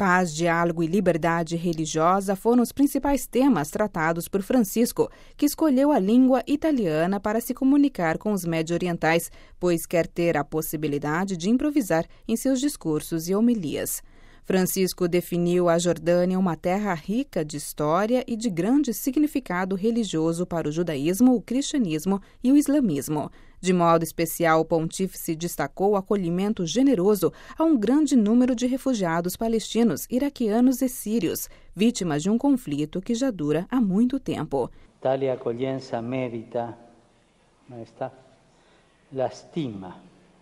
Paz, diálogo e liberdade religiosa foram os principais temas tratados por Francisco, que escolheu a língua italiana para se comunicar com os médio-orientais, pois quer ter a possibilidade de improvisar em seus discursos e homilias. Francisco definiu a Jordânia uma terra rica de história e de grande significado religioso para o judaísmo, o cristianismo e o islamismo. De modo especial, o pontífice destacou o acolhimento generoso a um grande número de refugiados palestinos, iraquianos e sírios, vítimas de um conflito que já dura há muito tempo. Tale accoglienza merita, Maestà, la stima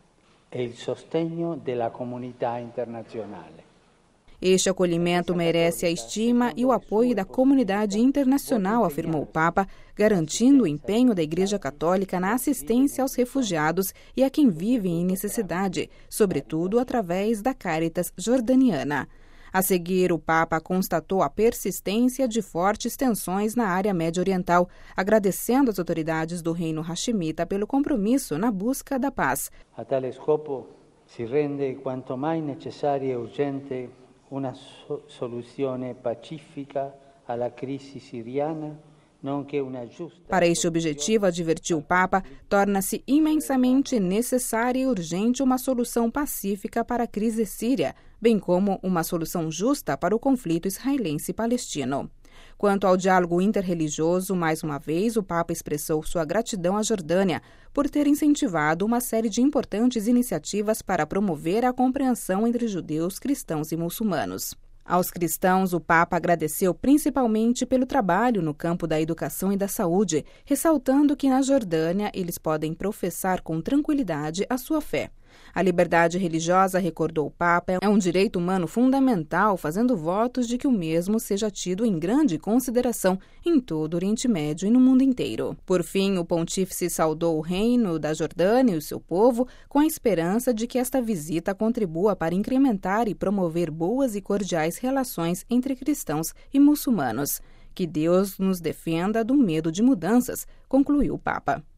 e il sostegno della comunità internazionale. Este acolhimento merece a estima e o apoio da comunidade internacional, afirmou o Papa, garantindo o empenho da Igreja Católica na assistência aos refugiados e a quem vive em necessidade, sobretudo através da Caritas jordaniana. A seguir, o Papa constatou a persistência de fortes tensões na área médio-oriental, agradecendo às autoridades do Reino Hashemita pelo compromisso na busca da paz. A tale scopo si rende quanto mai necessaria e urgente una soluzione pacifica alla crisi siriana, nonché una giusta... Para este objetivo, advertiu o Papa, torna-se imensamente necessária e urgente uma solução pacífica para a crise síria, bem como uma solução justa para o conflito israelense-palestino. Quanto ao diálogo interreligioso, mais uma vez, o Papa expressou sua gratidão à Jordânia por ter incentivado uma série de importantes iniciativas para promover a compreensão entre judeus, cristãos e muçulmanos. Aos cristãos, o Papa agradeceu principalmente pelo trabalho no campo da educação e da saúde, ressaltando que na Jordânia eles podem professar com tranquilidade a sua fé. A liberdade religiosa, recordou o Papa, é um direito humano fundamental, fazendo votos de que o mesmo seja tido em grande consideração em todo o Oriente Médio e no mundo inteiro. Por fim, o pontífice saudou o reino da Jordânia e o seu povo com a esperança de que esta visita contribua para incrementar e promover boas e cordiais relações entre cristãos e muçulmanos. Que Deus nos defenda do medo de mudanças, concluiu o Papa.